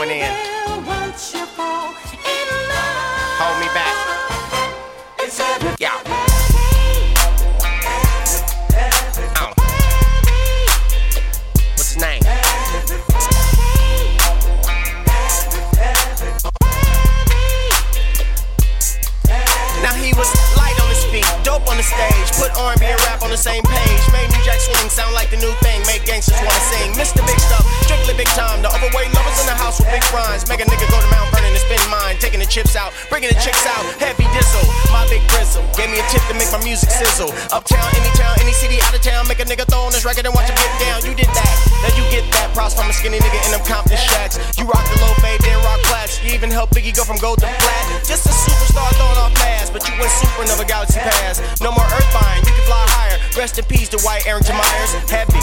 going in. Hold me back. Yeah. What's his name? Now he was light on his feet, dope on the stage, put R&B and rap on the same page, made New Jack Swing sound like the new thing, make gangsters wanna sing. Mr. Big Stuff, strictly big time, the overweight lovers in the house with big rhymes, make a nigga go to Mount Vernon and spend mine, taking the chips out, bringing the chicks out, heavy dizzle, my big bristle, gave me a tip to make my music sizzle. Uptown, any city, out of town, make a nigga throw on this record and watch him get down. You did that, now you get that. Props from a skinny nigga in them Compton shacks. You rock the low fade, then rock flats. You even helped Biggie go from gold to flat. Just a superstar throwing off fast, but you went super, another galaxy pass. No more earthbind, you can fly higher. Rest in peace to White Arrington Myers. Have